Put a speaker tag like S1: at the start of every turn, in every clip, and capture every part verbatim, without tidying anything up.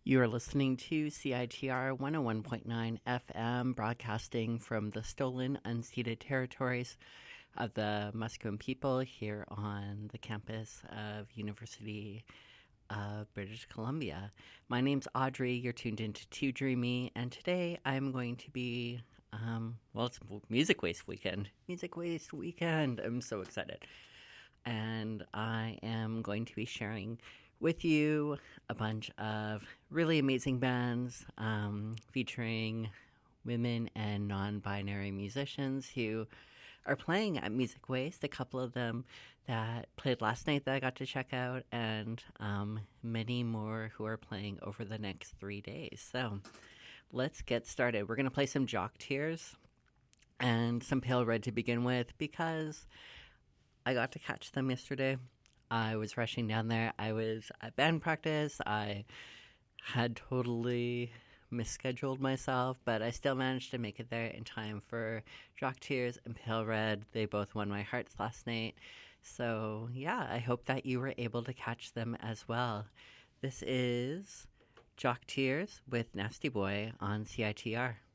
S1: You are listening to C I T R one oh one point nine F M, broadcasting from the stolen, unceded territories of the Musqueam people here on the campus of University of British Columbia. My name's Audrey. You're tuned into Too Dreamy, and today I'm going to be, um, well, it's Music Waste Weekend. Music Waste Weekend. I'm so excited. And I am going to be sharing with you a bunch of really amazing bands um, featuring women and non-binary musicians who are playing at Music Waste. A couple of them that played last night that I got to check out, and um, many more who are playing over the next three days. So let's get started. We're going to play some Jock Tears and some Pale Red to begin with because I got to catch them yesterday. I was rushing down there. I was at band practice. I had totally misscheduled myself, but I still managed to make it there in time for Jock Tears and Pale Red. They both won my hearts last night. So, yeah, I hope that you were able to catch them as well. This is Jock Tears with Nasty Boy on C I T R.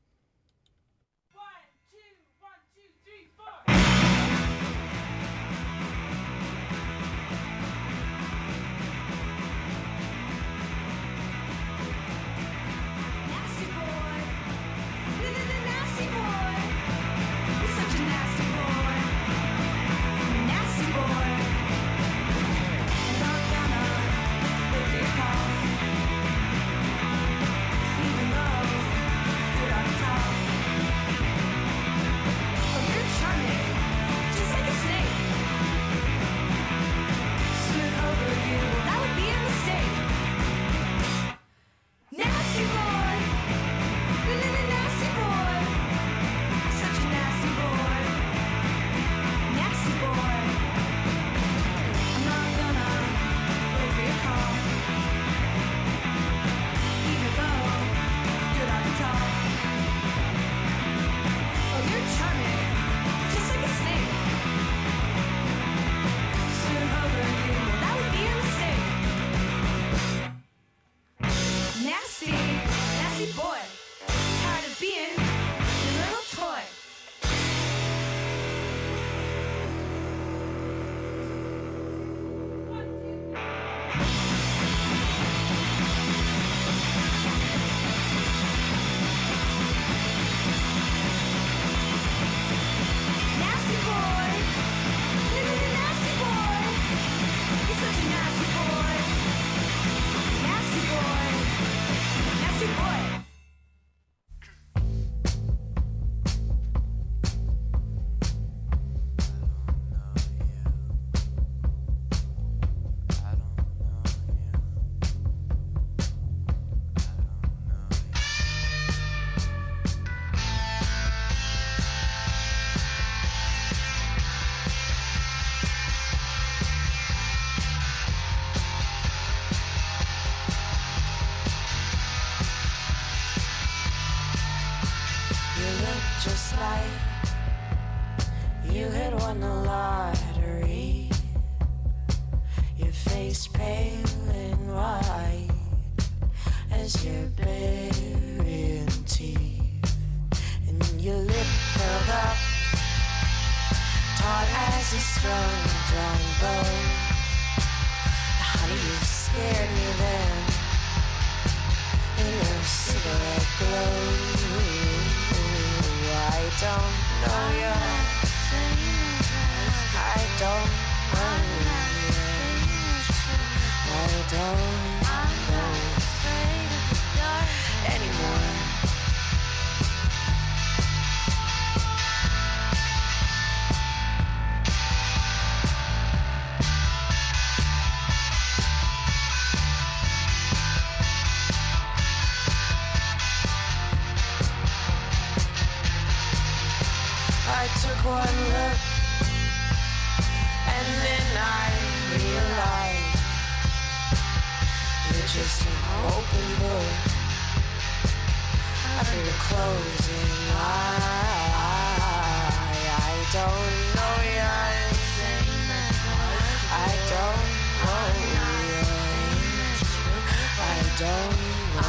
S2: Don't know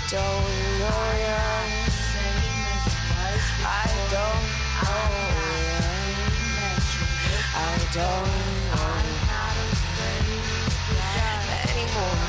S2: don't know yet. I don't know yet. I don't know anymore.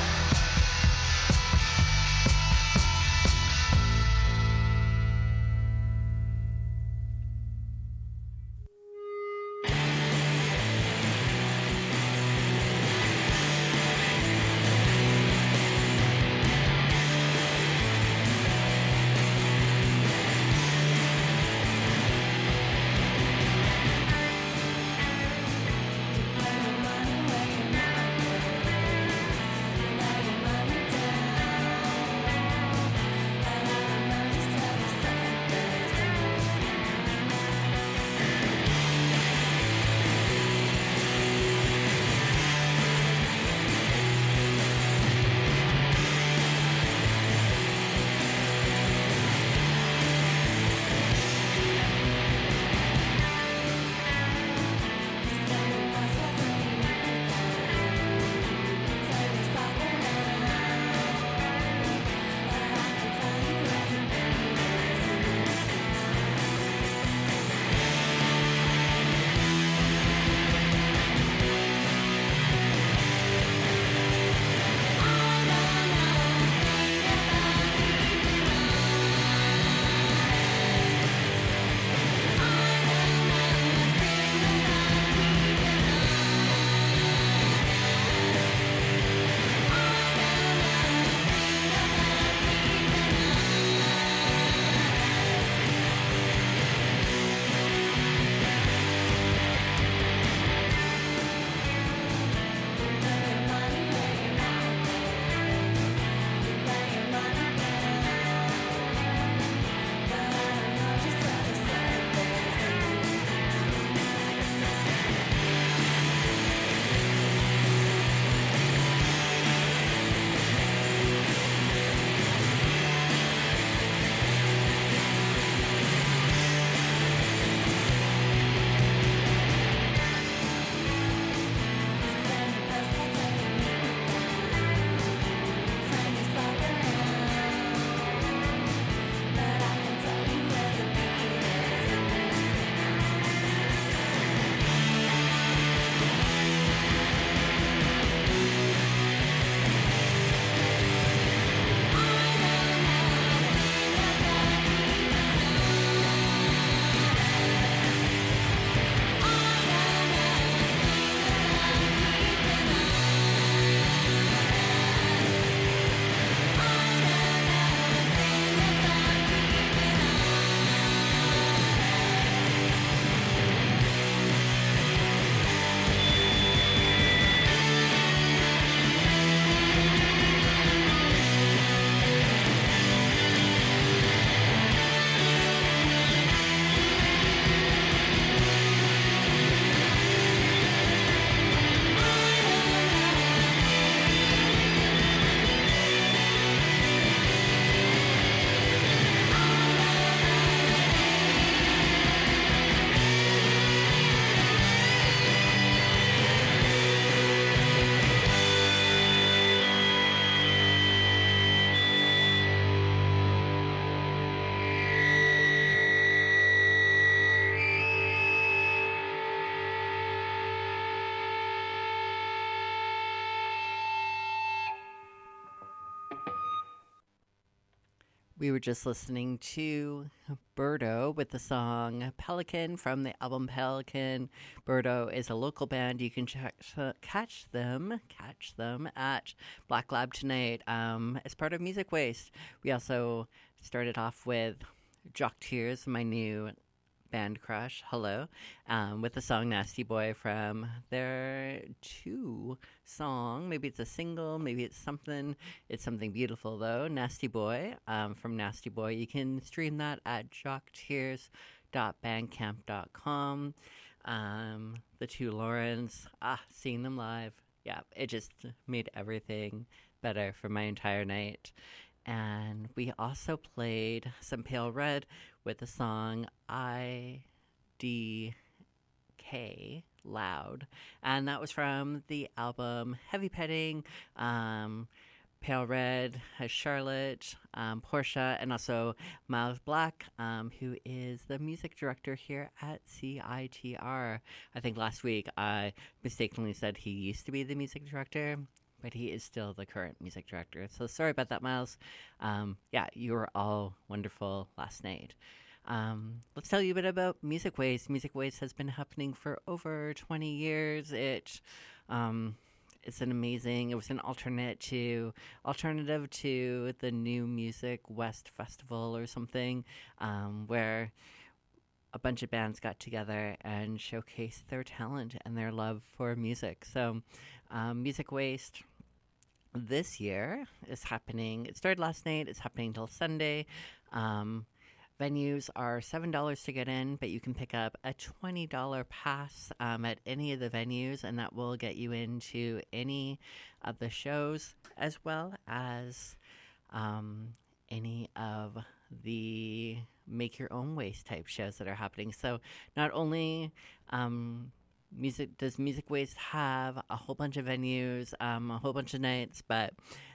S1: We were just listening to Birdo with the song Pelican from the album Pelican. Birdo is a local band. You can check, uh, catch them, catch them at Black Lab tonight um, as part of Music Waste. We also started off with Jock Tears, my new band crush, hello, um, with the song Nasty Boy from their two song. Maybe it's a single, maybe it's something. It's something beautiful, though. Nasty Boy um, from Nasty Boy. You can stream that at jock tears dot bandcamp dot com. Um, the two Laurens, ah, seeing them live. Yeah, it just made everything better for my entire night. And we also played some Pale Red with the song I D K Loud. And that was from the album Heavy Petting. Um, Pale Red has Charlotte, um, Portia, and also Miles Black, um, who is the music director here at C I T R. I think last week I mistakenly said he used to be the music director, but he is still the current music director. So sorry about that, Miles. Um, yeah, you were all wonderful last night. Um, let's tell you a bit about Music Waste. Music Waste has been happening for over twenty years. It... Um, It's an amazing, it was an alternate to, alternative to the New Music West Festival or something, um, where a bunch of bands got together and showcased their talent and their love for music. So um, Music Waste this year is happening, it started last night, it's happening till Sunday. Um, Venues are seven dollars to get in, but you can pick up a twenty dollars pass um, at any of the venues, and that will get you into any of the shows as well as um, any of the make your own waste type shows that are happening. So not only um, music does Music Waste have a whole bunch of venues, um, a whole bunch of nights, but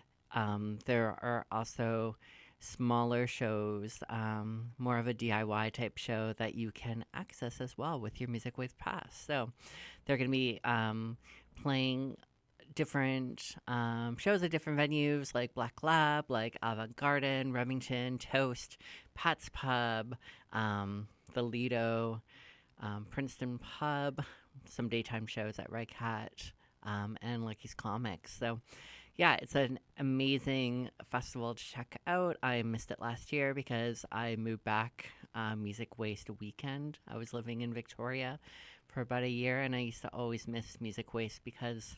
S1: um, there are also smaller shows, um, more of a D I Y type show that you can access as well with your Music Waste Pass. So they're going to be um, playing different um, shows at different venues like Black Lab, like Avant Garden, Remington, Toast, Pat's Pub, um, the Lido, um, Princeton Pub, some daytime shows at Red Cat, um, and Lucky's Comics. So yeah, it's an amazing festival to check out. I missed it last year because I moved back uh, Music Waste weekend. I was living in Victoria for about a year, and I used to always miss Music Waste because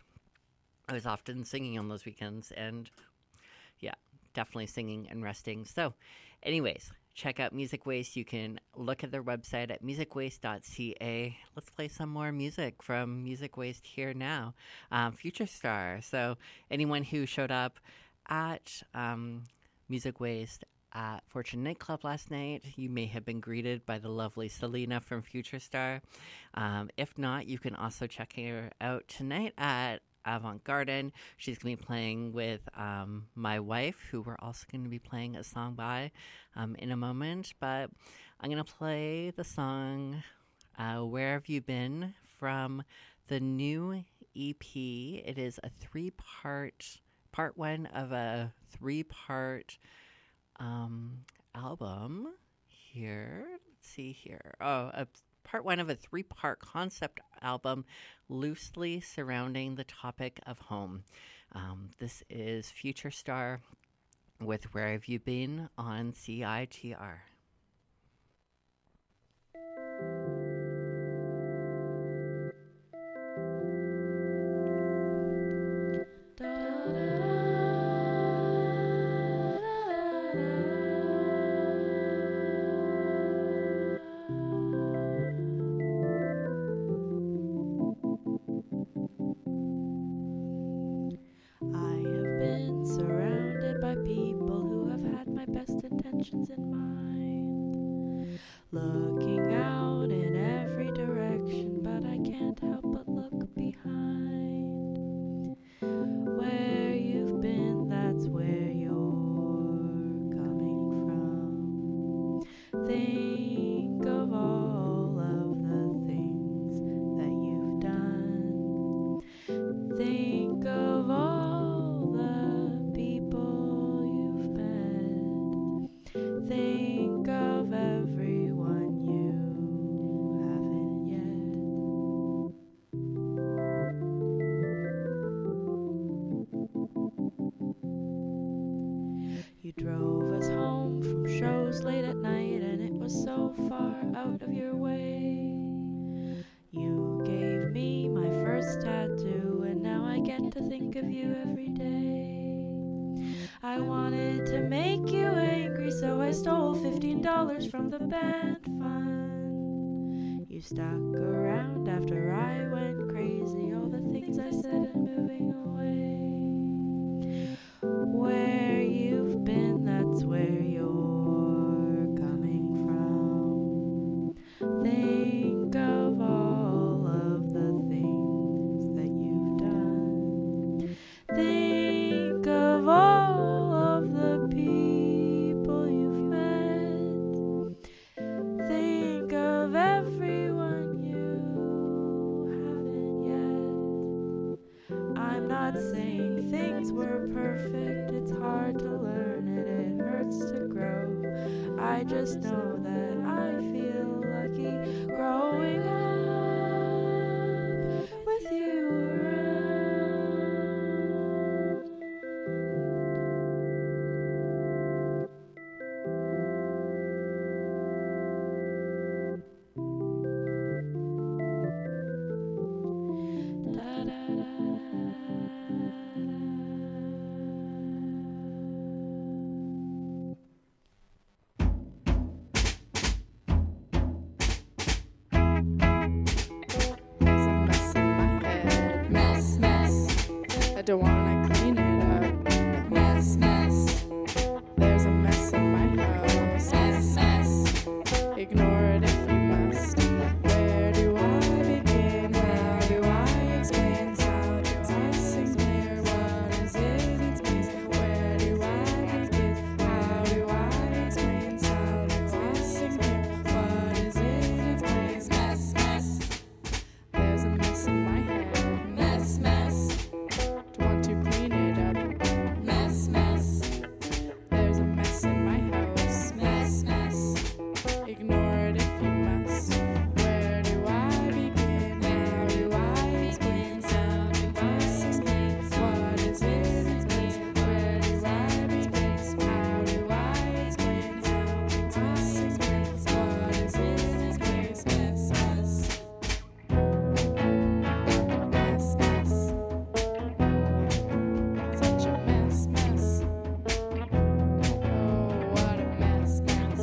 S1: I was often singing on those weekends, and yeah, definitely singing and resting. So anyways, check out Music Waste. You can look at their website at music waste dot c a. Let's play some more music from Music Waste here now. Um, Future Star. So anyone who showed up at um, Music Waste at Fortune Nightclub last night, you may have been greeted by the lovely Selena from Future Star. Um, if not, you can also check her out tonight at Avant Garden. She's going to be playing with um, my wife, who we're also going to be playing a song by um, in a moment. But I'm going to play the song uh, Where Have You Been from the new E P. It is a three-part, part one of a three-part um, album here. Let's see here. Oh, a part one of a three-part concept album loosely surrounding the topic of home. Um, this is Future Star with Where Have You Been on C I T R.
S3: In mind, looking out in every direction, but I can't help but look behind. Where you've been, that's where you're coming from. Think of all of the things that you've done. Think of all the people you've met. Think of everyone you haven't yet. You drove us home from shows late at night, and it was so far out of your way. You gave me my first tattoo, and now I get to think of you every day. I wanted to make you angry, so I stole fifteen dollars from the band fund. You stuck around after I went crazy, all the things I said and moving away. Where you've been, that's where you're coming from. Think of all of the things that you've done. Think of all not saying things were perfect. It's hard to learn and it hurts to grow. I just know that I feel lucky growing up with you around.
S4: Don't wanna clean it up. Mess, mess. There's a mess in my house. Mess, mess. Ignore it if you must. Where do I begin? How do I explain sound is missing here? What is in its place? Where do I begin? How do I explain sound is missing here? What is in its place? Mess, mess. There's a mess in my head. Mess, mess. Want to clean it up. Mess, mess. There's a mess in my house. Mess, mess. Ignore it if you must. Where do I begin? How do I explain sound in missing place? What is in its place? Where do I begin? How do I explain sound in missing place? What is in its place? Mess, mess. Mess, mess. Such a mess, mess. Oh, what a mess, mess.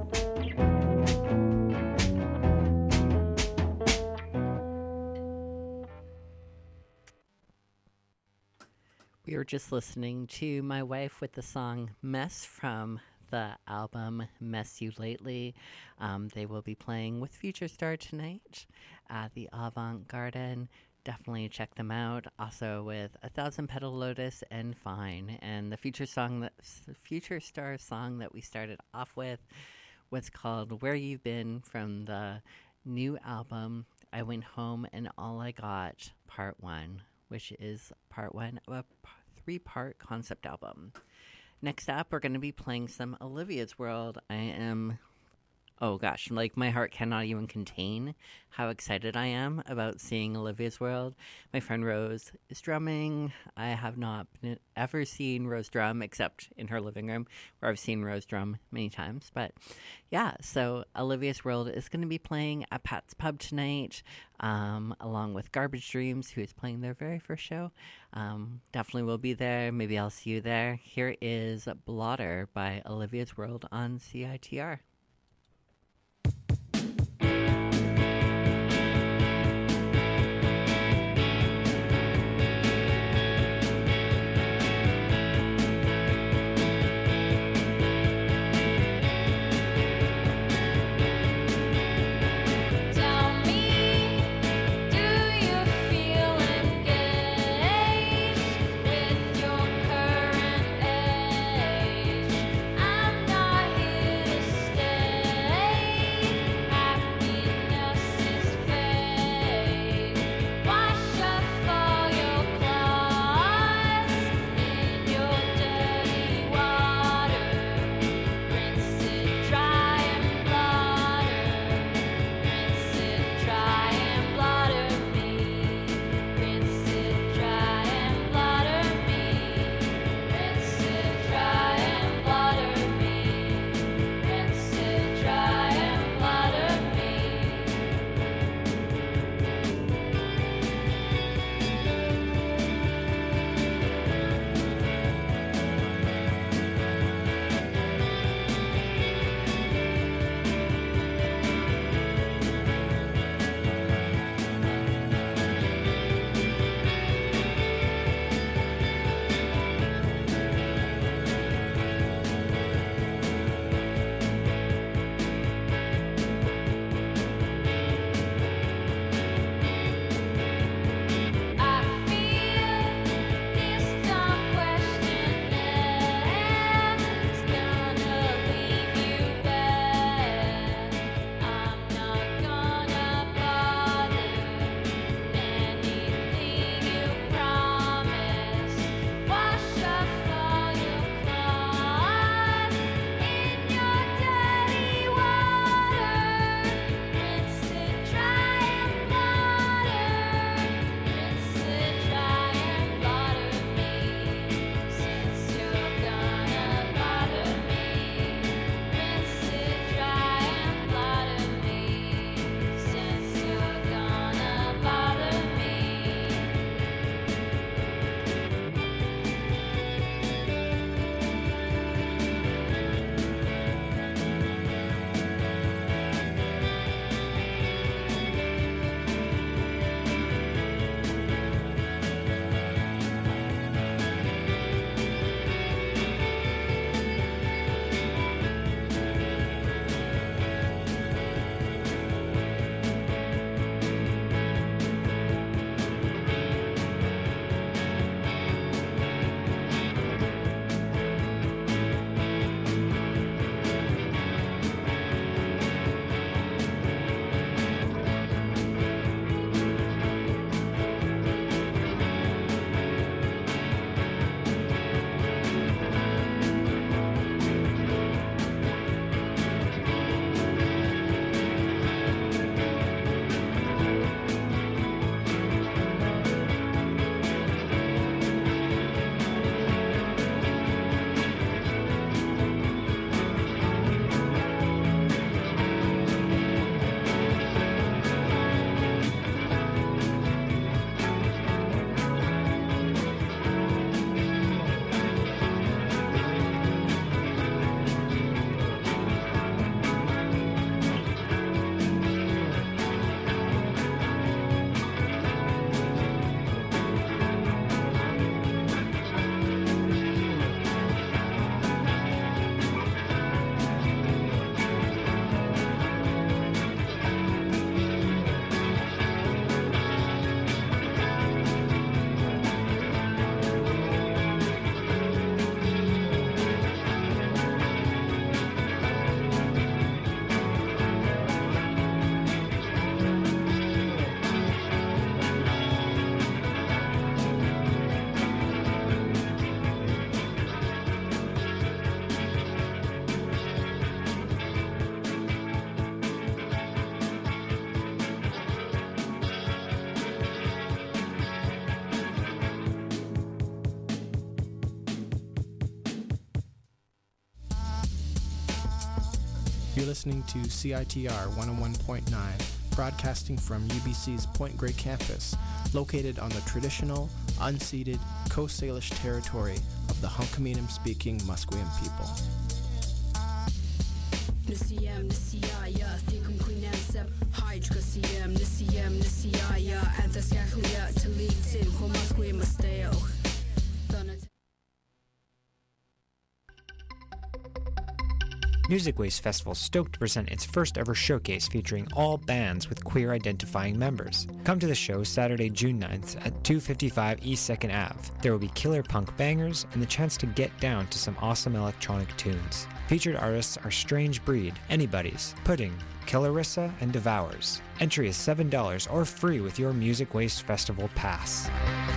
S1: We were just listening to my wife with the song Mess from the album Mess You Lately. Um, they will be playing with Future Star tonight at the Avant Garden. Definitely check them out. Also with A Thousand Petal Lotus and Fine. And the future song that Future Star song that we started off with was called Where You've Been from the new album I Went Home and All I Got Part One, which is part one of a p- three-part concept album. Next up, we're going to be playing some Olivia's World. I am, oh gosh, like my heart cannot even contain how excited I am about seeing Olivia's World. My friend Rose is drumming. I have not been, ever seen Rose drum except in her living room, where I've seen Rose drum many times. But yeah, so Olivia's World is going to be playing at Pat's Pub tonight, um, along with Garbage Dreams, who is playing their very first show. Um, definitely will be there. Maybe I'll see you there. Here is Blotter by Olivia's World on C I T R.
S2: Tell me, do you feel engaged with your current age? I'm not here to stay.
S5: You're listening to C I T R one oh one point nine, broadcasting from U B C's Point Grey campus, located on the traditional, unceded Coast Salish territory of the Hunkaminam-speaking Musqueam people.
S6: Nisiyam nisiyaya thikum quinansab hydra siyam nisiyam nisiyaya anthascalia talitin homasque masteo
S7: Music Waste Festival stoked to present its first ever showcase featuring all bands with queer identifying members. Come to the show Saturday, June ninth at two fifty-five East second Avenue. There will be killer punk bangers and the chance to get down to some awesome electronic tunes. Featured artists are Strange Breed, Anybody's, Pudding, Killarissa, and Devours. Entry is seven dollars or free with your Music Waste Festival pass.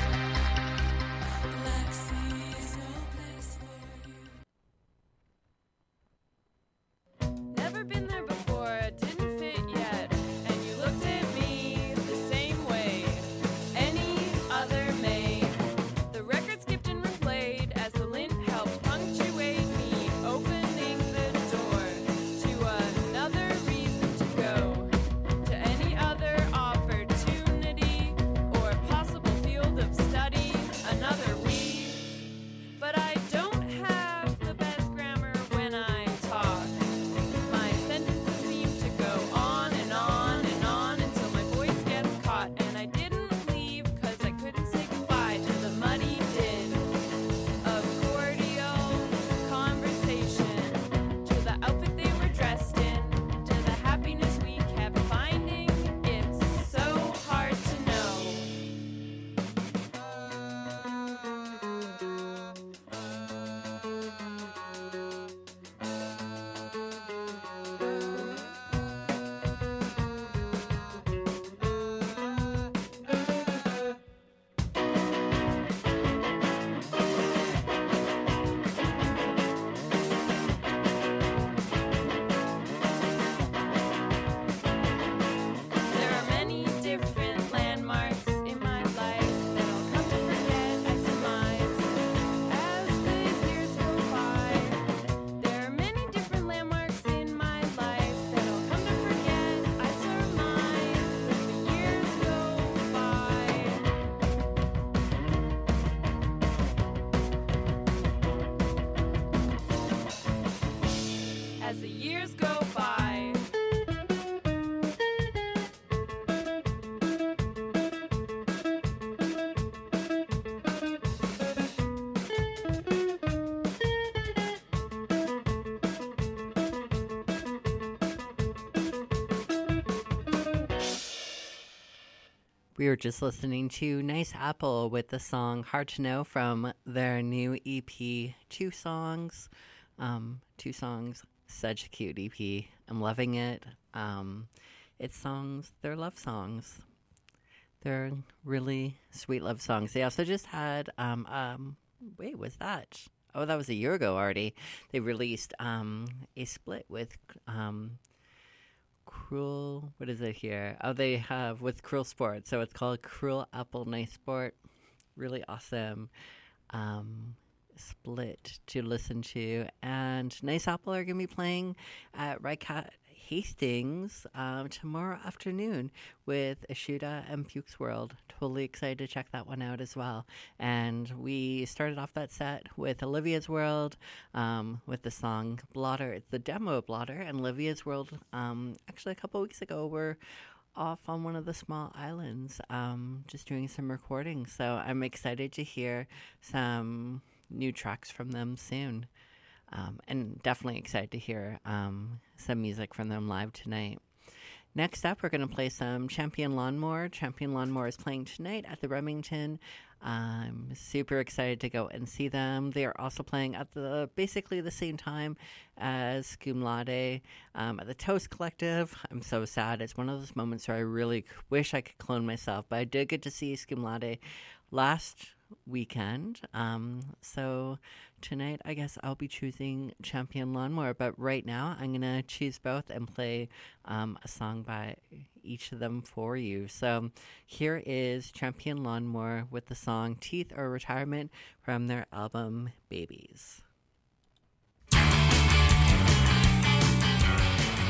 S3: Never been there before, didn't fit yet, and you looked at me the same way any other may. The record skipped and replayed as the lint helped punctuate me, opening the door to another reason to go, to any other opportunity or possible field of study, another we. But I don't have the best grammar when I talk. My sentences seem to go on and on and on until my voice gets caught. And I didn't leave because I couldn't say goodbye to the muddy din of cordial conversation, to the outfit they were dressed in, to the happiness we kept finding. It's so hard to know. There are many different landmarks in my life that I'll come to forget, I surmise, as the years go by. There are many different landmarks in my life that I'll come to forget, I surmise, as the years go by. As the years go by.
S1: We were just listening to Nice Apple with the song Hard to Know from their new E P, Two Songs. Um, two songs, such a cute E P. I'm loving it. Um, it's songs, they're love songs. They're really sweet love songs. They also just had, um, um, wait, was that? Oh, that was a year ago already. They released um, a split with um, Cruel, what is it here? Oh, they have with Cruel Sport. So it's called Cruel Apple Nice Sport. Really awesome um, split to listen to. And Nice Apple are going to be playing at Rycat Hastings um, tomorrow afternoon with Ashuda and Fuchs World. Totally excited to check that one out as well. And we started off that set with Olivia's World um, with the song Blotter. It's the demo of Blotter, and Olivia's World um, actually a couple weeks ago were off on one of the small islands um, just doing some recording. So I'm excited to hear some new tracks from them soon. Um, and definitely excited to hear um, some music from them live tonight. Next up, we're going to play some Champion Lawnmower. Champion Lawnmower is playing tonight at the Remington. I'm super excited to go and see them. They are also playing at the basically the same time as Skumlade um, at the Toast Collective. I'm so sad. It's one of those moments where I really wish I could clone myself, but I did get to see Skumlade last weekend. Um, so tonight, I guess I'll be choosing Champion Lawnmower, but right now I'm going to choose both and play um, a song by each of them for you. So here is Champion Lawnmower with the song Teeth or Retirement from their album Babies.
S6: Thank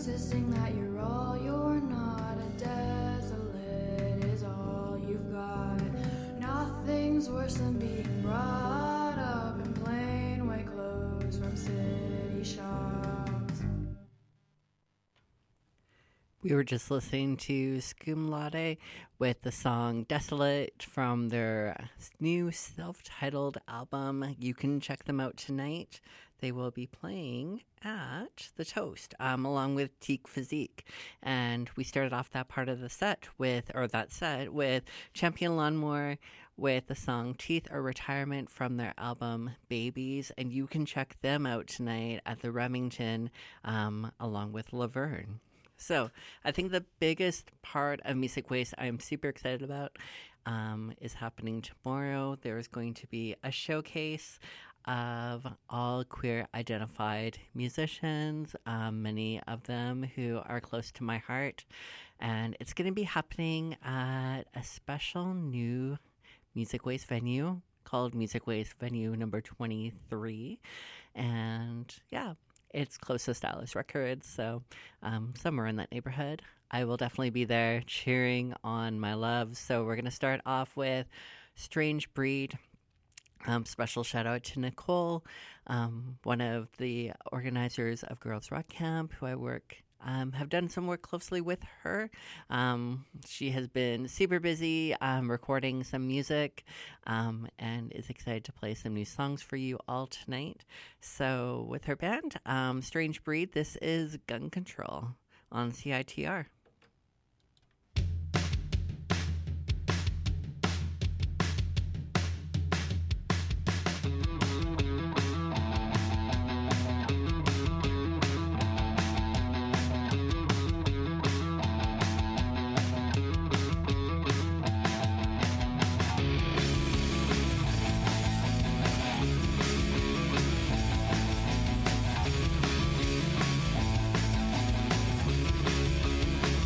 S8: insisting that you're all you're not, and desolate is all you've got. Nothing's worse than being brought up in plain white clothes from city shops.
S1: We were just listening to Skumlade with the song Desolate from their new self-titled album. You can check them out tonight. They will be playing at The Toast, um, along with Teak Physique. And we started off that part of the set with, or that set with Champion Lawnmower with the song Teeth or Retirement from their album Babies. And you can check them out tonight at the Remington, um, along with Laverne. So I think the biggest part of Music Waste I'm super excited about um, is happening tomorrow. There is going to be a showcase of all queer identified musicians, um, many of them who are close to my heart. And it's going to be happening at a special new Music Waste venue called Music Waste Venue number twenty-three. And yeah, it's close to Stylus Records, so um, somewhere in that neighborhood. I will definitely be there cheering on my love. So we're going to start off with Strange Breed. Um, special shout out to Nicole, um, one of the organizers of Girls Rock Camp, who I work, um, have done some work closely with her. Um, she has been super busy um, recording some music um, and is excited to play some new songs for you all tonight. So with her band, um, Strange Breed, this is Gun Control on C I T R.
S8: Thank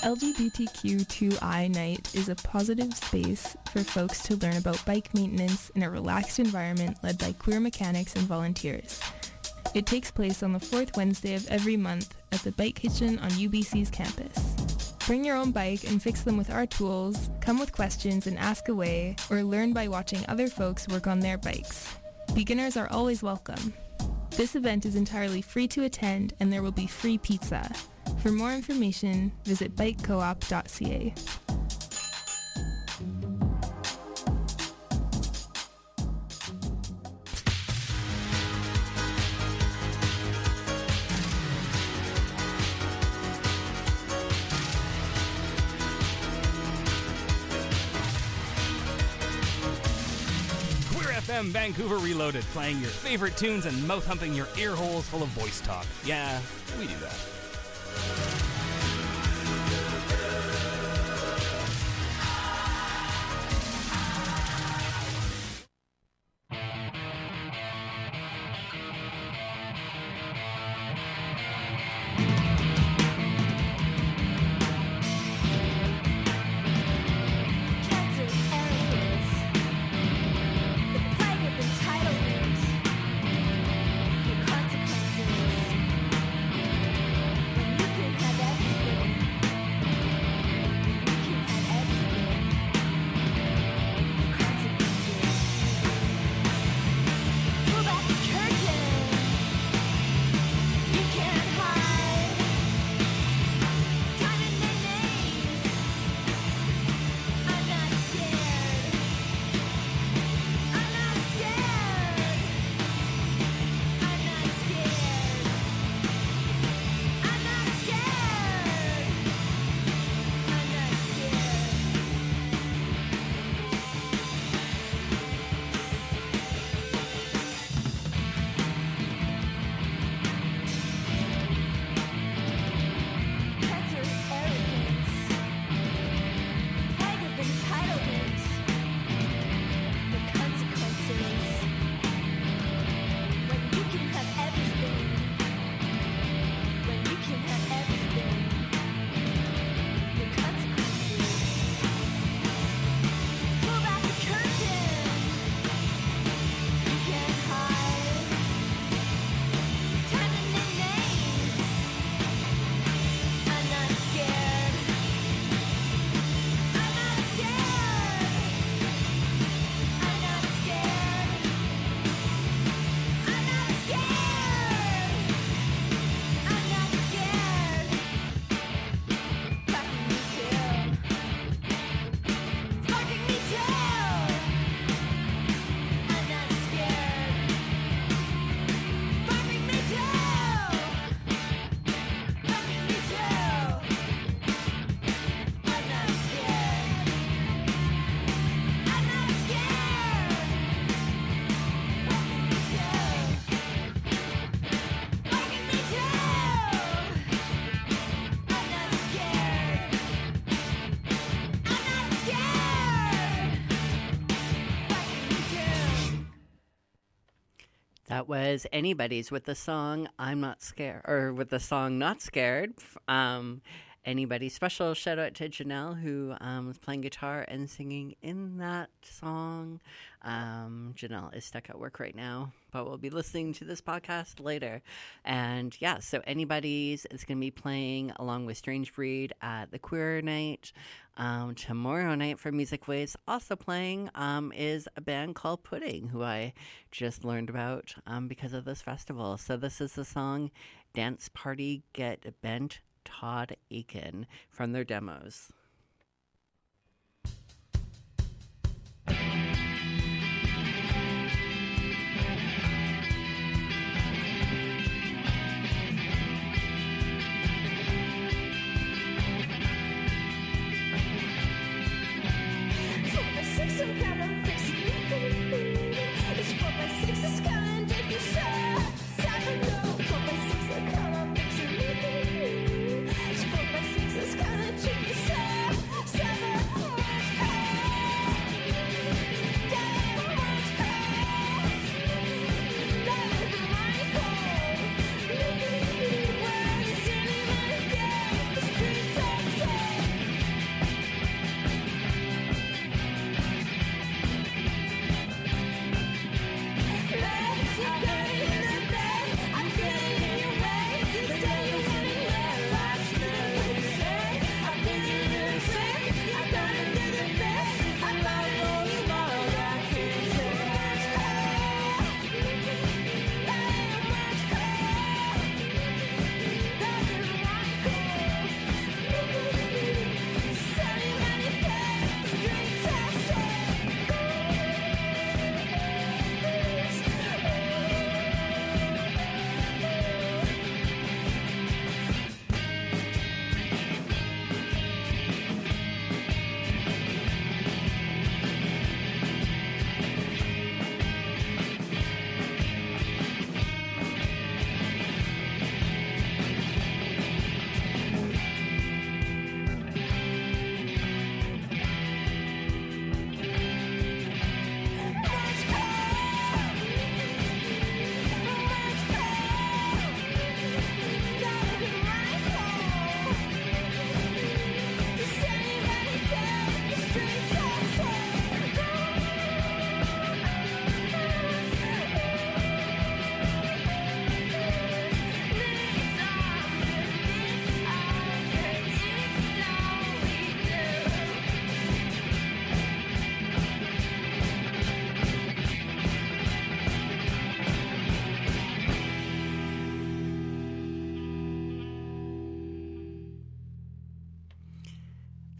S9: L G B T Q two I Night is a positive space for folks to learn about bike maintenance in a relaxed environment led by queer mechanics and volunteers. It takes place on the fourth Wednesday of every month at the Bike Kitchen on U B C's campus. Bring your own bike and fix them with our tools, come with questions and ask away, or learn by watching other folks work on their bikes. Beginners are always welcome. This event is entirely free to attend and there will be free pizza. For more information, visit bike coop dot c a.
S10: F M Vancouver Reloaded, playing your favorite tunes and mouth-humping your ear holes full of voice talk. Yeah, we do that.
S1: That was Anybody's with the song I'm Not Scared, or with the song Not Scared. Um, Anybody. Special shout out to Janelle, who um, was playing guitar and singing in that song. Um, Janelle is stuck at work right now, but we'll be listening to this podcast later. And yeah, so Anybody's is going to be playing along with Strange Breed at the Queer Night. Um, tomorrow night for Music Waves, also playing um, is a band called Pudding, who I just learned about um, because of this festival. So this is the song Dance Party Get Bent, Todd Aiken, from their demos.
S2: It's four by six, it's kinda tricky, so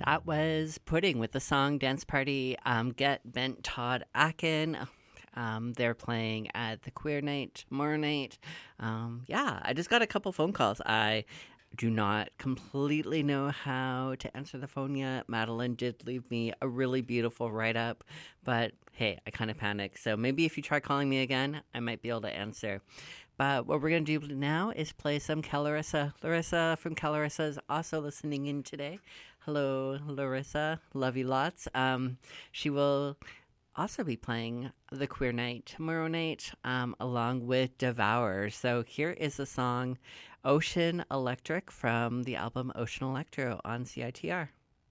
S1: That was Pudding with the song Dance Party. Um, Get Bent Todd Akin. Um, they're playing at the Queer Night tomorrow night. Um, yeah, I just got a couple phone calls. I do not completely know how to answer the phone yet. Madeline did leave me a really beautiful write-up, but hey, I kind of panicked. So maybe if you try calling me again, I might be able to answer. But what we're going to do now is play some Cal Larissa. Larissa from Cal Larissa is also listening in today. Hello, Larissa. Love you lots. Um, she will also be playing the Queer Night tomorrow night um, along with Devour. So here is the song Ocean Electric from the album Ocean Electro on C I T R.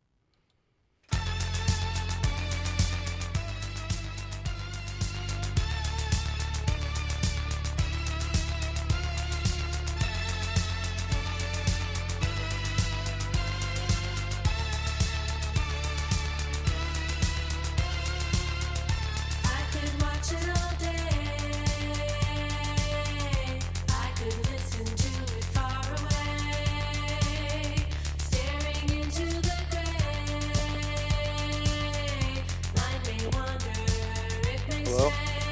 S11: Hello?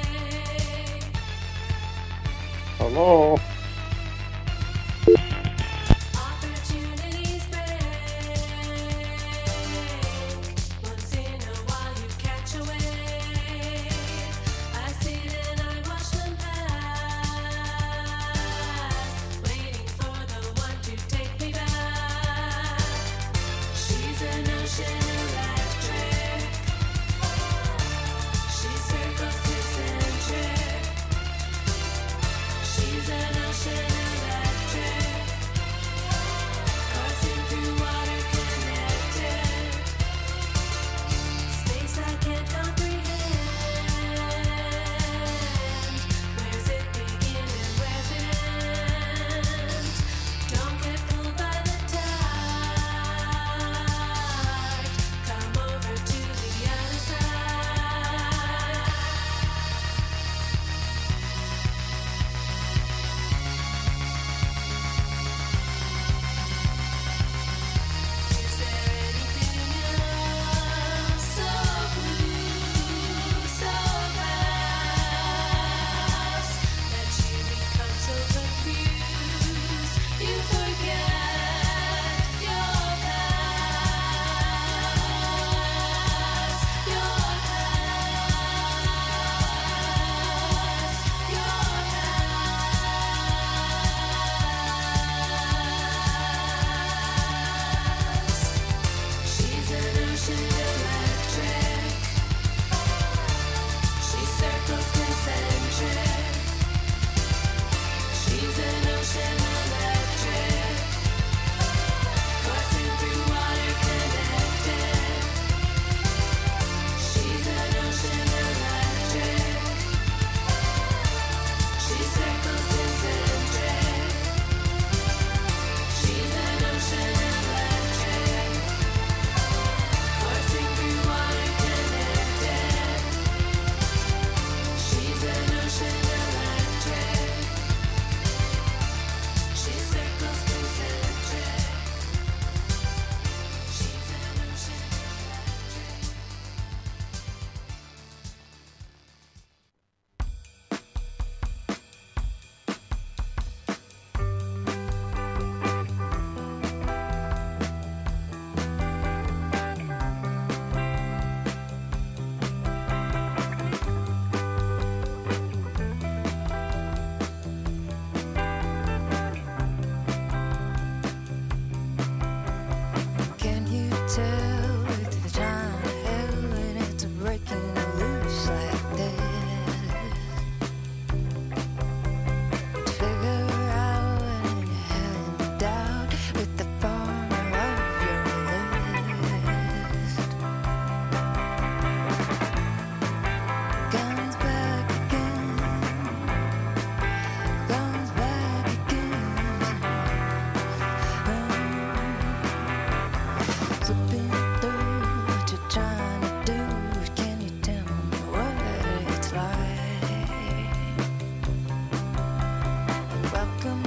S11: Hello?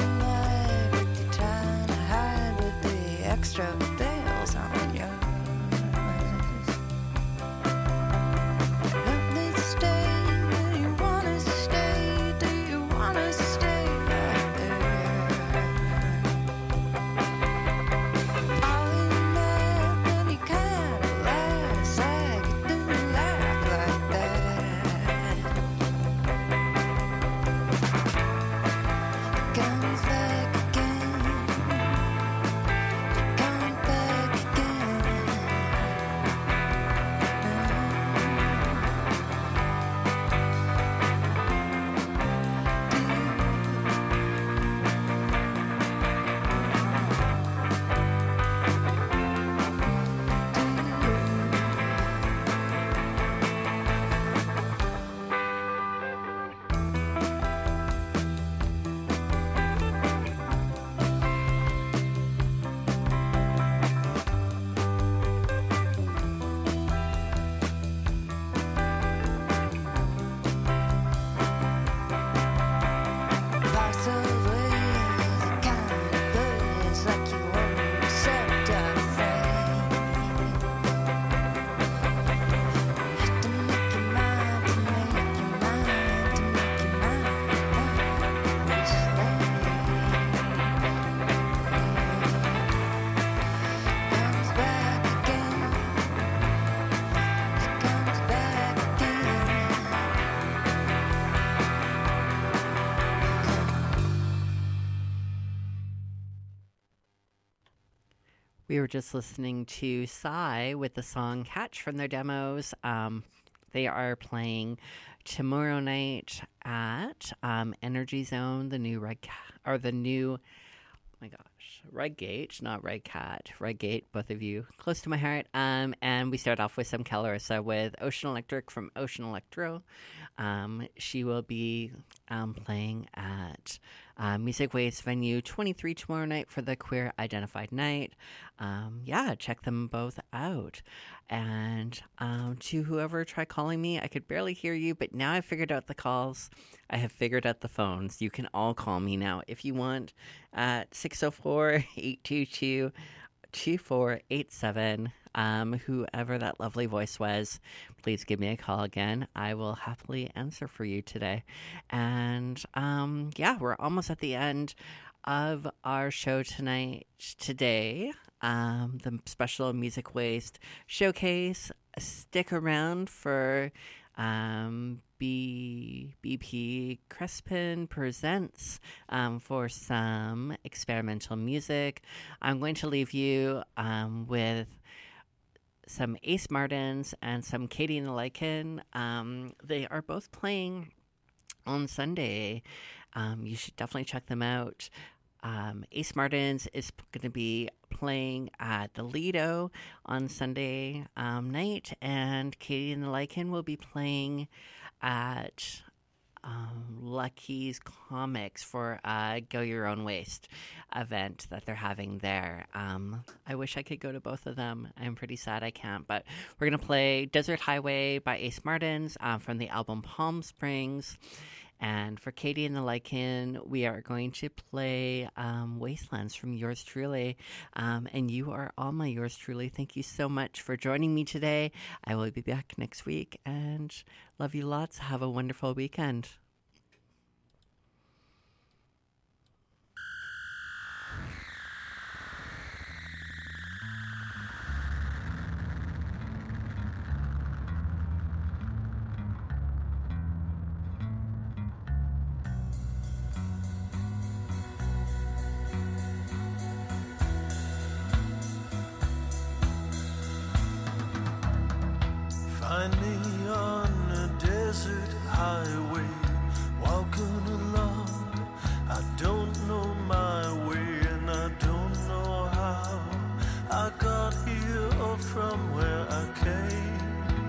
S12: extra bells on you.
S1: We were just listening to Psy with the song Catch from their demos. Um, they are playing tomorrow night at um, Energy Zone, the new Red Cat, or the new, oh my gosh, Red Gate, not Red Cat, Red Gate, both of you, close to my heart. Um, and we start off with some Kellerissa with Ocean Electric from Ocean Electro. Um, she will be um, playing at uh, Music Waste Venue twenty-three tomorrow night for the Queer Identified Night. Um, yeah, check them both out. And um, to whoever tried calling me, I could barely hear you, but now I've figured out the calls. I have figured out the phones. You can all call me now if you want at six oh four, eight two two, two four eight seven. Um, whoever that lovely voice was, please give me a call again. I will happily answer for you today. And um, yeah, we're almost at the end of our show tonight. Today, um, the special Music Waste Showcase. Stick around for um, B- BP Crespin Presents um, for some experimental music. I'm going to leave you um, with some Ace Martins and some Katie and the Lycan. Um, they are both playing on Sunday. Um, you should definitely check them out. Um, Ace Martins is going to be playing at the Lido on Sunday um, night, and Katie and the Lycan will be playing at um, Lucky's Comics for a Go Your Own Waste event that they're having there. Um, I wish I could go to both of them. I'm pretty sad I can't, but we're going to play Desert Highway by Ace Martins um, from the album Palm Springs. And for Katie and the Lycan, we are going to play um, Wastelands from Yours Truly. Um, and you are all my Yours Truly. Thank you so much for joining me today. I will be back next week, and love you lots. Have a wonderful weekend.
S12: Find me on a desert highway, walking along. I don't know my way and I don't know how I got here or from where I came.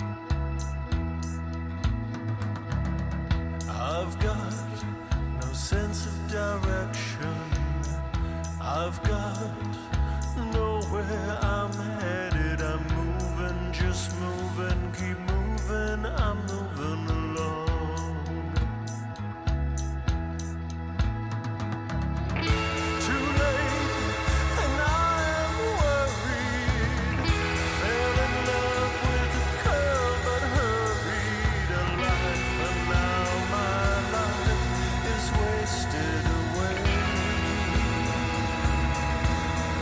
S12: I've got no sense of direction. I've got nowhere I'm headed. I'm moving, just moving, keep moving, I'm moving along. Too late, and I am worried. Fell in love with a girl, but hurried. A life, but now my life is wasted away.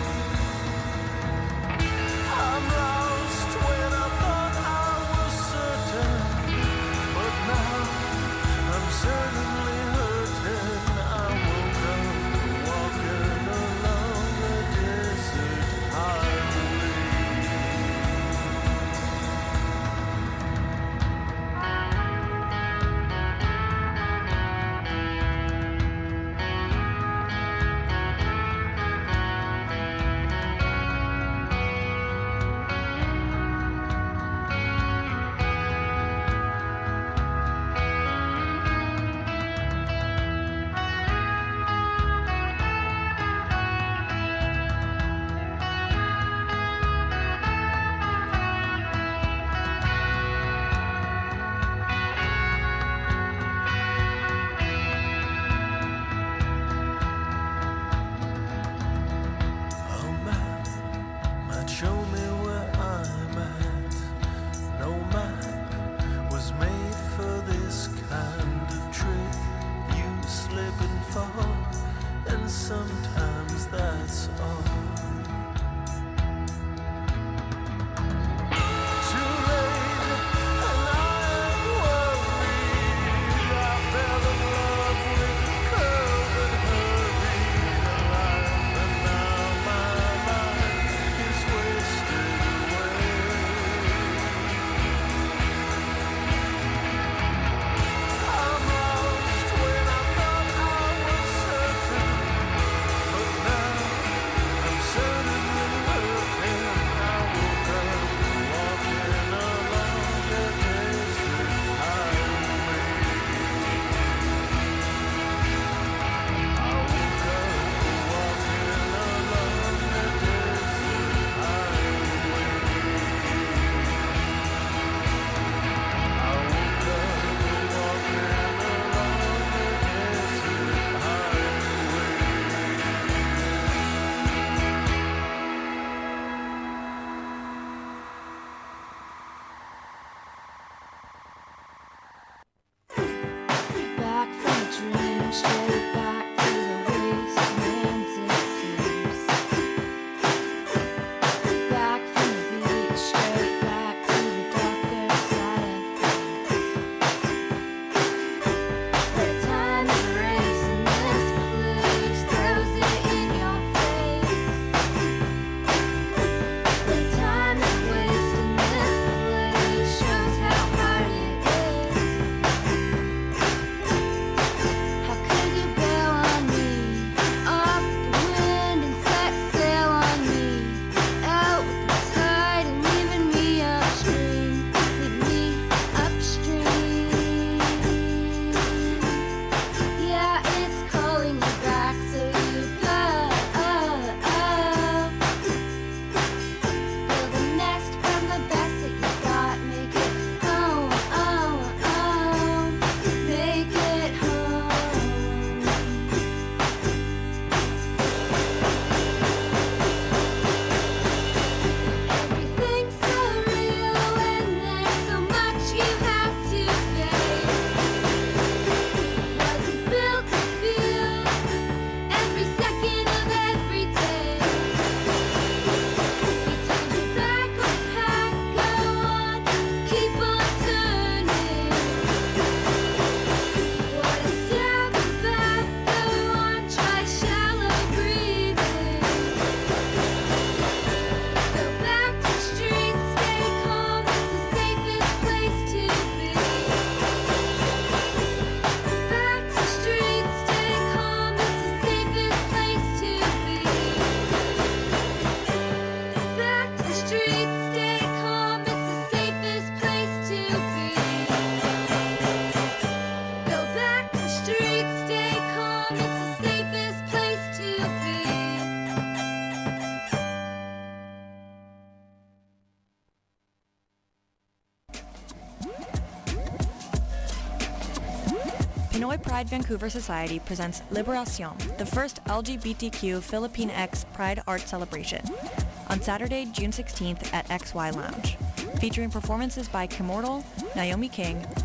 S13: Pinoy Pride Vancouver Society presents Liberacion, the first L G B T Q Philippine X Pride Art Celebration, on Saturday, June sixteenth at X Y Lounge, featuring performances by Kimortal, Naomi King,